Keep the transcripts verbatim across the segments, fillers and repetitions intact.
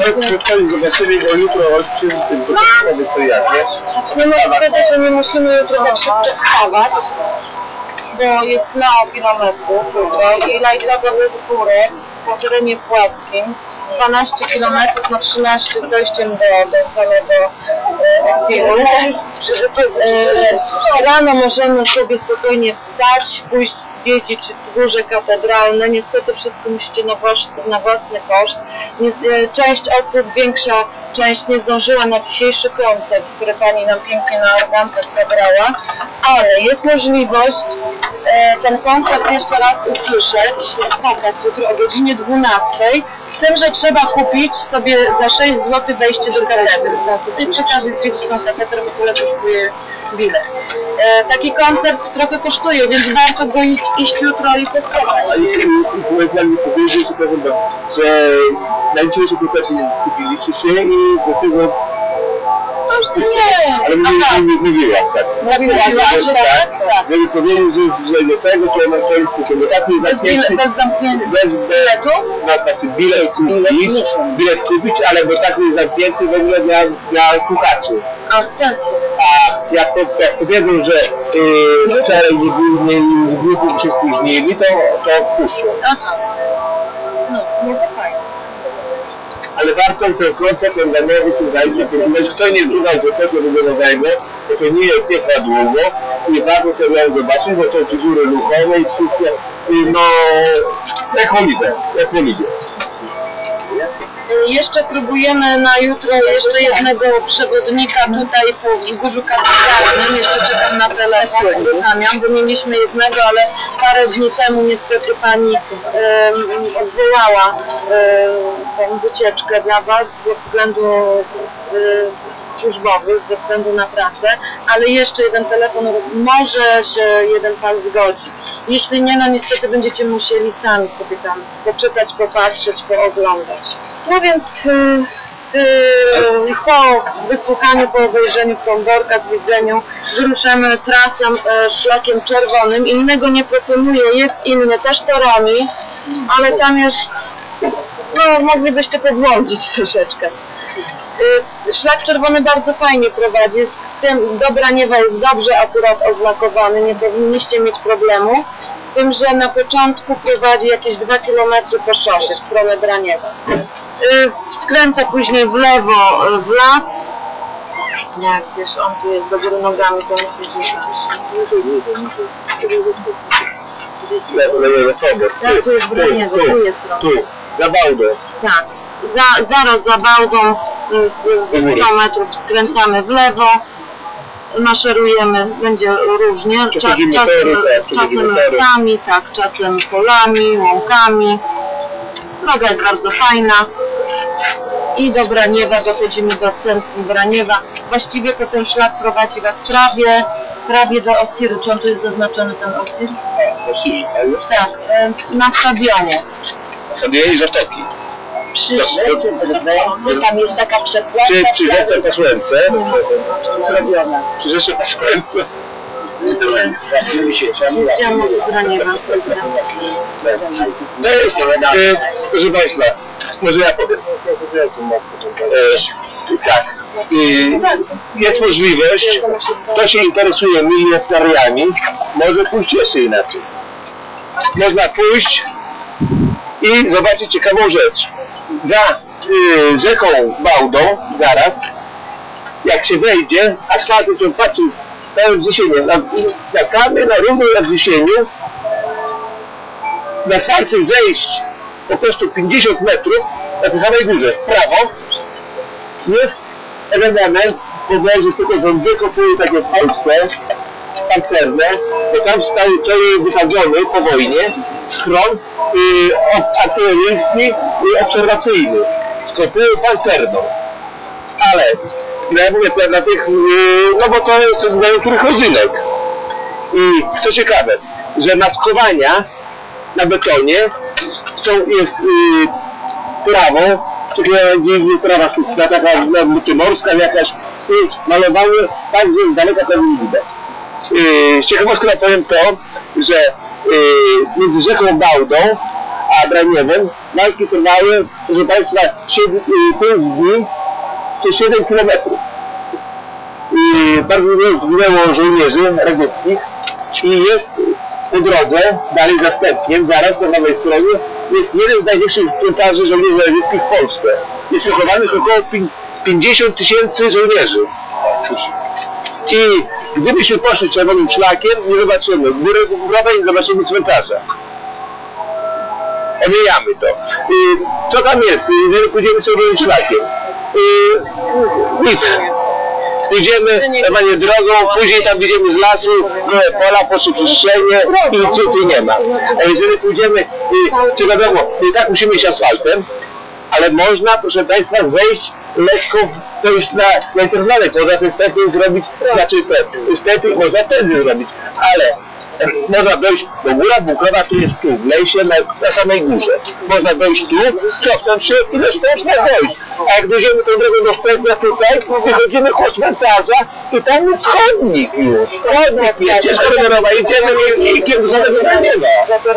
zobaczyli go jutro przy tym początkowy, to jak, nie? Zaczniemy od tego, że nie musimy jutro tak szybko wstawać, bo jest mało kilometrów jutro i lajtowy z góry po terenie płaskim. dwanaście kilometrów na trzynaście z dojściem do, do samego e, tiru. E, rano możemy sobie spokojnie wstać, pójść zwiedzić wzgórze katedralne. Niestety wszystko musicie na, wasz, na własny koszt. Nie, e, część osób, większa część nie zdążyła na dzisiejszy koncert, który pani nam pięknie na organkach zabrała, ale jest możliwość e, ten koncert jeszcze raz usłyszeć. Jest pokaz jutro o godzinie dwunastej. Z tym, że trzeba kupić sobie za sześć złotych wejście do katedry. I przy okazji zwiedzić tą katedrę w ogóle kosztuje bilet. E, taki koncert trochę kosztuje, więc warto go iść, iść jutro i posłuchać. A i plan powiedzieć, że najczęściej po prostu kupiliście się i do tego... Nie, ale nie, nie, nie wiem jak tak. Mówiła, że tak? Tak. Żeby powiedzieć, że do tego, to na to jest kupię, bo tak nie zamknięty... Bez zamknięcia Bez biletu? Na znaczy bilet kupić, bilet kupić, ale bo tak jest zamknięty w ogóle dla, dla słuchaczy. A w ten sposób. A jak, to, jak powiedzą, że yy, wczoraj nie, nie, nie się spóźnili, to, to puszczą. Aha. No, no to fajnie. Ale warto ten koncert organowy, słuchajcie, ponieważ kto nie słuchał do tego organowego, to to nie jest nie trwa długo i warto to miał zobaczyć, bo to figury ruchowe i wszystkie, no, jak holiday, jak holiday. Jeszcze próbujemy na jutro jeszcze jednego przewodnika tutaj po wzgórzu katedralnym. Jeszcze czekam na telefon, uruchamiam, bo mieliśmy jednego, ale parę dni temu niestety pani um, odwołała um, tą wycieczkę dla Was ze względu um, służbowych, ze względu na pracę, ale jeszcze jeden telefon, może się jeden Pan zgodzi. Jeśli nie, no niestety będziecie musieli sami sobie tam poczytać, popatrzeć, pooglądać. No więc yy, yy, po wysłuchaniu, po obejrzeniu Komborka, zwiedzeniu, wyruszymy trasą, yy, szlakiem czerwonym. Innego nie proponuję, jest inny, też torami, ale tam jest, no moglibyście pobłądzić troszeczkę. Yy, szlak czerwony bardzo fajnie prowadzi, jest w tym do Braniewa jest dobrze akurat oznakowany, nie powinniście mieć problemu. Z tym, że na początku prowadzi jakieś dwa kilometry po szosie w stronę Braniewa. Yy, skręca później w lewo, w las. Nie, gdzieś on tu jest do góry nogami, to musi się tak, tu jest Braniewo, tu jest tu, za Bałdą. Tak, za, zaraz za Bałdą z stu metrów skręcamy w lewo. Maszerujemy, będzie różnie, Czas, czasem, czasem lasami, tak, czasem polami, łąkami. Droga jest bardzo fajna i do Braniewa, dochodzimy do centrum Braniewa. Właściwie to ten szlak prowadzi Was prawie, prawie do Osiru. Czy on tu jest zaznaczony ten Osir? Tak, na stadionie. Na stadionie Zatoki. Przy rzece Drwęcy, tam jest taka przekładka. Przy, przy rzece Pasłęce. Zrobiona. Przy rzece Pasłęce. Widziałam od Braniewa. No jest, e, proszę Państwa, może ja powiem. E, tak, e, jest możliwość, kto się interesuje milionariami, może pójść jeszcze inaczej. Można pójść i zobaczyć ciekawą rzecz. Za y, rzeką Bałdą, zaraz, jak się wejdzie, a stamtąd się patrzy na wzniesienie, na, na kamy, na równo na wzniesieniu, na stamtąd wejść po prostu pięćdziesiąt metrów, na tej samej górze, w prawo, jest element, powyżej tylko że wykopuje takie w Polsce, pancerne, bo tam stał wczoraj wysadzony po wojnie schron y, artyleryjski i obserwacyjny. Skopują pancerną. Ale no ja mówię dla tych, y, no bo to jest dla niektórych rodzynek. I co ciekawe, że maskowania na betonie są, jest y, prawo, czy nie prawa sztuczna, taka morska jakaś, y, malowane tak, że z daleka tego nie widać. Z ciekawostką powiem to, że yy, między rzeką Bałdą a Braniewem walki trwały, proszę Państwa, pięć dni, czy siedem kilometrów. I bardzo wielu zginęło żołnierzy radzieckich i jest po drodze, dalej za Stępniem, zaraz po prawej stronie, jest jeden z największych cmentarzy żołnierzy radzieckich w Polsce. Jest pochowanych około pięćdziesiąt tysięcy żołnierzy. I gdybyśmy poszli czerwonym szlakiem, nie zobaczymy góry Bugrowej, nie zobaczymy cmentarza. Omijamy to. I co tam jest, jeżeli pójdziemy czerwonym szlakiem? I nic. Pójdziemy normalnie drogą, później tam idziemy z lasu, gołe pola, poszczyszczenie i nic więcej nie ma. A jeżeli pójdziemy, czy wiadomo, i tak musimy iść asfaltem, ale można, proszę Państwa, wejść lekko, wejść na, na internet, można ten steping zrobić, znaczy ten steping można wtedy zrobić, ale można dojść do góra Bukrowa, tu jest tu, w lesie, na, na samej górze. Można dojść tu, cofnąć się i można dojść. A jak dojdziemy tą drogą do Stępnia tutaj, wychodzimy koło cmentarza i tam jest chodnik już. Chodnik jest, ścieżka rowerowa, idziemy i kierunkowo nie ma.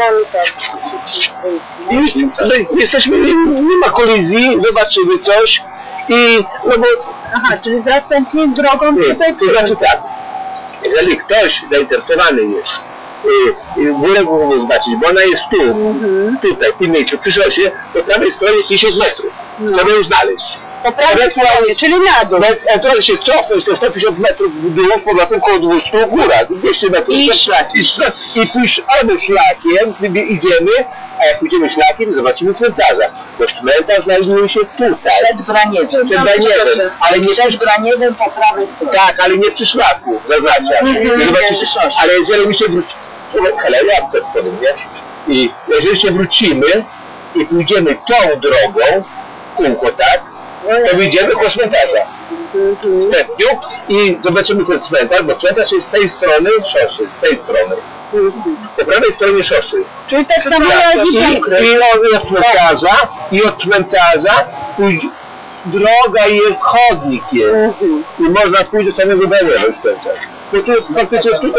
I jesteśmy, nie ma kolizji, zobaczymy coś i, no bo... Aha, czyli następnie drogą nie, tutaj... to znaczy tak, jeżeli ktoś zainteresowany jest górę główną zobaczyć, bo ona jest tu, mm-hmm. tutaj, w tym miejscu, przy szosie, po prawej stronie pięćdziesiąt metrów. No. Trzeba ją znaleźć. Po prawej stronie, czyli na dół. Ewentualnie się cofnąć to sto pięćdziesiąt metrów w dół, z powrotem koło dwieście góra, dwieście metrów. I szlak. I, szlak. I pójść albo szlakiem, gdy idziemy, a jak pójdziemy szlakiem, zobaczymy cmentarza. Bo cmentarz znajduje się tutaj. Przed Braniewem. Przed Braniewem. Ale nie przed Braniewem po prawej stronie. Tak, ale nie przy szlaku, zaznaczam. Mm-hmm. Zobaczycie, ale jeżeli my się wrócimy, ale ja też powiem, nie? I jeżeli się wrócimy i pójdziemy tą drogą, kółko, tak? To wyjdziemy do cmentarza w Stępniu i zobaczymy ten cmentarz, bo cmentarz jest z tej strony szosy, z tej strony. Po prawej stronie szosy. Czyli tak samo jak i I, i od cmentarza, i od cmentarza pójdzie, droga jest, chodnik jest. I można pójść do samego Braniewem cmentarz. To tu jest praktycznie tutaj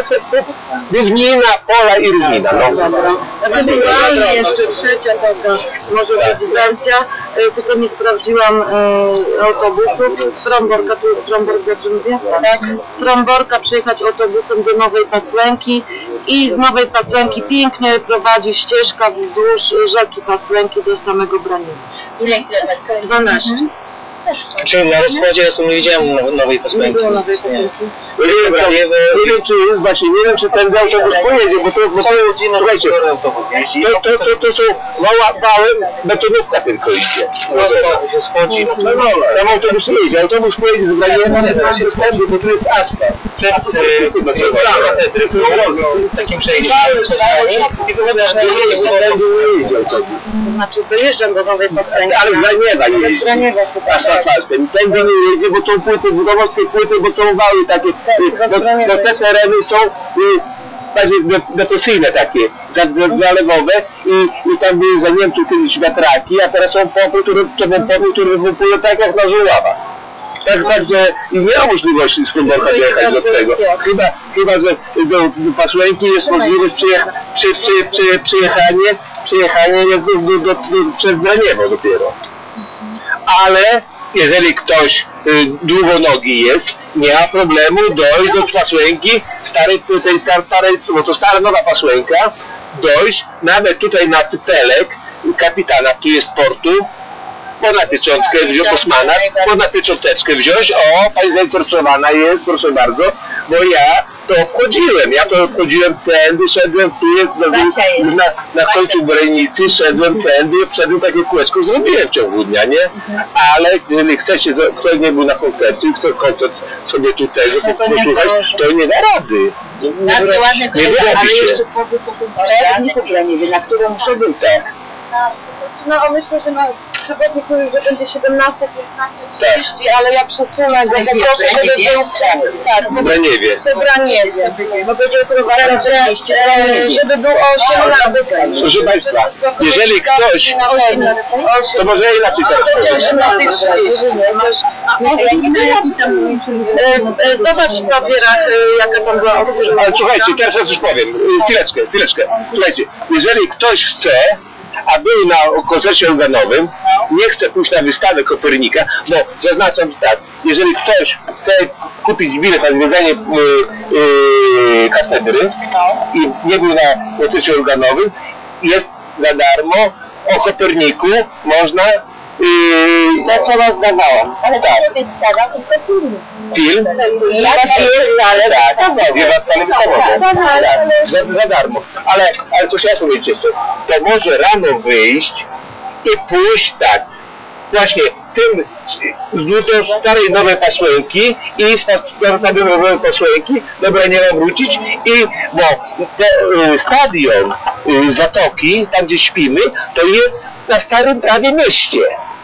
równina, pola i równina. No. Ewentualnie jeszcze trzecia taka może być wersja, tylko nie sprawdziłam e, autobusów. Z Fromborka, tu jest Frombork, dobrze mówię? Tak. Z Fromborka przyjechać autobusem do Nowej Pasłęki i z Nowej Pasłęki pięknie prowadzi ścieżka wzdłuż rzeki Pasłęki do samego Braniewa. Ile kilometrów? dwanaście. Czyli na rozkładzie ja tu nie widziałem now- Nowej Pasłęki. Nie wiem, nie wiem, czy jest właśnie, nie wiem, czy ten autobus pojedzie, bo to, bo to, słuchajcie, to, to, to, to są mała, małe, betonówka tylko idzie. No, się schodzi. No, no, tam autobus nie jedzie, autobus pojedzie z Braniewa, ale się schodzi, bo tu jest asfalt. Przez katedry w takim przejściu i wychodzisz na linie nie jedzie autobus. To znaczy dojeżdżam do Nowej Pasłęki. Ale Braniewa nie jeździ. Braniewa Aż asfaltem. Tędy nie jedzie, bo tą płytę, budował te płyty, bo są wały takie, bo, bo te tereny są y, bardziej depresyjne takie, zalewowe i, i tam były za Niemców kiedyś wiatraki, a teraz są pompy, które, pompy, które wypływają tak jak na żuława. Tak, tak, że nie ma możliwości z Fromborka dojechać do tego. Chyba, chyba że do, do Pasłęki jest możliwość przyjecha, przy, przy, przy, przyjechanie, przyjechanie jest do, do, do, do, przez Braniewo dopiero. Ale jeżeli ktoś y, długonogi jest, nie ma problemu dojść do Pasłęki, starej, tej starej, bo to stara nowa Pasłęka, dojść nawet tutaj na Cypelek, kapitana, tu jest portu, można pieczątkę wziąć, Osmana, można piecząteczkę wziąć, o, pani zainteresowana jest, proszę bardzo, bo ja to obchodziłem, ja to obchodziłem tędy, szedłem tu, jest na, na, na końcu Brejnicy, szedłem tędy, wszedłem takie kółeczko, zrobiłem w ciągu dnia, nie? Ale jeżeli chcecie, ktoś nie był na koncercie i chce koncert sobie tutaj posłuchać, to nie da rady. Bardzo ładne, nie wyrobi ale się. jeszcze po wysokim po Braniewie, na które muszę być. No, myślę, że na przewodnik mówił, że będzie siedemnaście, piętnaście, trzydzieści, ale ja przesunę go, bo proszę, żeby był tak, w Braniewie. Po Braniewie. Bo będzie prowadzony oczywiście, żeby był o osiemnastej. Proszę Państwa, jeżeli ktoś, to może ja inaczej teraz powiem. Zobacz w papierach, jaka tam była opcja. Ale słuchajcie, teraz ja coś powiem. Chwileczkę, chwileczkę. Słuchajcie, jeżeli ktoś chce, a był na koncercie organowym, nie chce pójść na wystawę Kopernika, bo zaznaczam tak, jeżeli ktoś chce kupić bilet na zwiedzanie yy, yy, katedry i nie był na koncercie organowym, jest za darmo, o Koperniku można yy, To co rozdawałam. Ale to tak. nie wystawa, tylko film. Film, Ja jest, ale tak, nie ma wcale wystawowe. Tak, za, za darmo. Ale, ale to chciałem powiedzieć jeszcze, to może rano wyjść i pójść tak, właśnie tym do starej nowej Pasłęki i z starej nowej Pasłęki do Braniera wrócić i bo te, y, stadion y, Zatoki, tam gdzie śpimy, to jest na starym prawie mieście.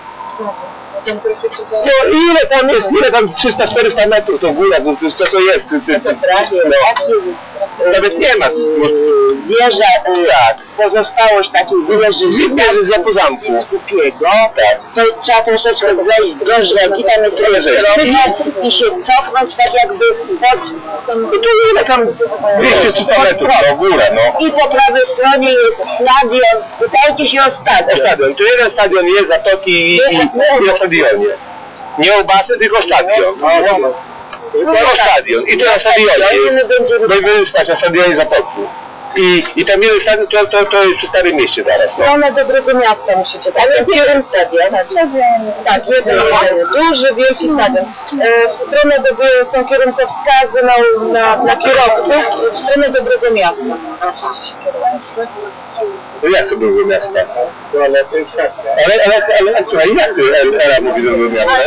No ile tam jest, ile tam trzysta czterysta metrów to góra, to, to, to jest, ty, ty, ty, no, nawet nie ma. wieża, Tak. pozostałość takiej wieży Wieży z po zamku. Biskupiego, Tak. to trzeba troszeczkę zejść do rzeki, tam jest Rzeki. i się cofnąć tak jakby pod... No to ile tam dwieście trzysta metrów, no góra, no. I po prawej stronie jest stadion, pytajcie się o stadion. Stadion, tu jeden stadion jest, Zatoki i, i, i o stadionie. Nie o basen, tylko stadion. No stadion. I to na stadionie jest. No i będziemy spać na stadionie Zatoki. I, i tam jeden stadion, to, to, to jest przy Starym Mieście zaraz. No. Stronę Dobrego Miasta musicie, tak? Ale jeden stadion. Tak, jeden, duży, wielki stadion. E, w stronę dobrego są kierunkowskazy na, na, na kierowców, w stronę Dobrego Miasta. No jak to było miasta? Ale, ale, ale, ale, ale słuchaj, jak ty Ela mówi do mnie miasta?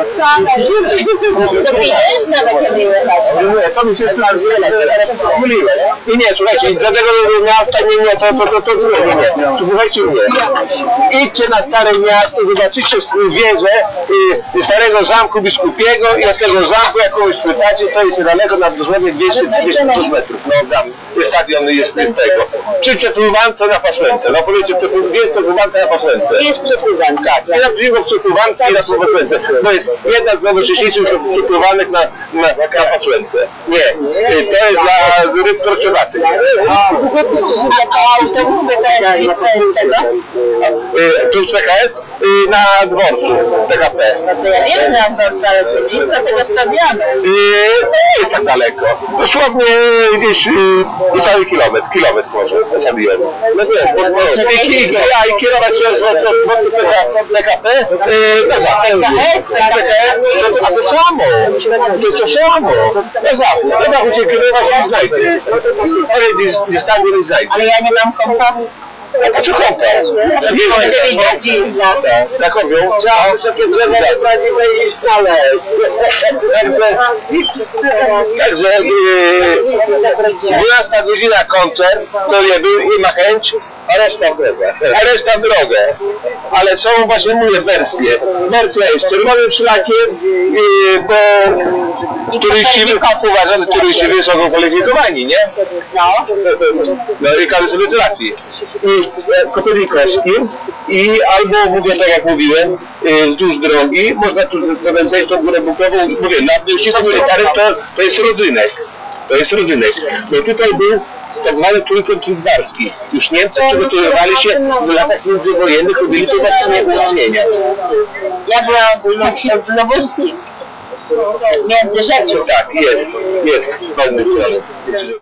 Nie, to mi się pomyliło. I nie, słuchajcie, do tego miasta nie, nie, to, to, to, to, nie, nie, słuchajcie mnie. Idźcie na Stare Miasto, zobaczycie wieżę y, Starego Zamku Biskupiego i od tego zamku, jak kogoś pytacie, to jest niedaleko, na dosłownie dwieście trzydzieści metrów. No tam, jest stadion, jest, jest tego. Czy przepływance na Pasłęce? No powiedzcie, jest przepływanka na Pasłęce. Jest przepływanka. Tak, i nazwijmy przepływanki i na Pasłęce. To jest jedna z najnowocześniejszych przepływanek na, na, na Pasłęce. Nie, y, to jest dla ryb troszczolatych. Y, Tu C H S y, na dworcu P K P. Ja wiem, że na dworcu, ale to blisko tego stadionu. Y, To nie jest tak daleko. Dosłownie gdzieś y, cały kilometr, kilometr może zasadziłem. No wiesz, i kierować się od dworcu P K P y, na zachód. A to samo. To jest to samo. Na zachód. Na zachód się kierować i znajdzie. Ale gdzieś, gdzieś tam nie znajdzie. Ale ja nie mam kompasu. A po co kompas? Na kowią? Trzeba wysokie drzewo dokładnie wejść znaleźć. Także, także yy, dwunasta godzina koncert, to nie był i ma chęć, a reszta w drogę. A reszta w drogę. Ale są właśnie moje wersje. Wersja jest czerwonym szlakiem, yy, bo turyści, uważam, że turyści wysoko kwalifikowani, nie? No i każdy sobie trafi. I Kopernikowskim i albo mówię tak jak mówiłem, wzdłuż drogi, można tu zejść tą górę Bukową, mówię, na ścisłym militarem to, to jest rodzynek. To jest rodzynek. Bo tutaj był tak zwany trójkąt Trudbarski. Już Niemcy przygotowywali się w latach międzywojennych, robili to właśnie wzmocnienia. Ja byłam w Nowości. Między rzeczą. Tak, jest, jest.